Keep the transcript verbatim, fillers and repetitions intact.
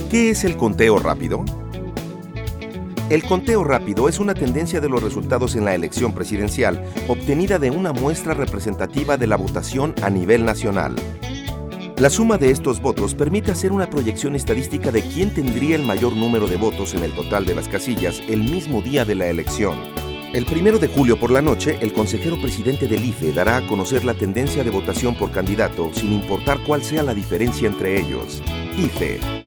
¿Qué es el conteo rápido? El conteo rápido es una tendencia de los resultados en la elección presidencial obtenida de una muestra representativa de la votación a nivel nacional. La suma de estos votos permite hacer una proyección estadística de quién tendría el mayor número de votos en el total de las casillas el mismo día de la elección. El primero de julio por la noche, el consejero presidente del I F E dará a conocer la tendencia de votación por candidato sin importar cuál sea la diferencia entre ellos. I F E.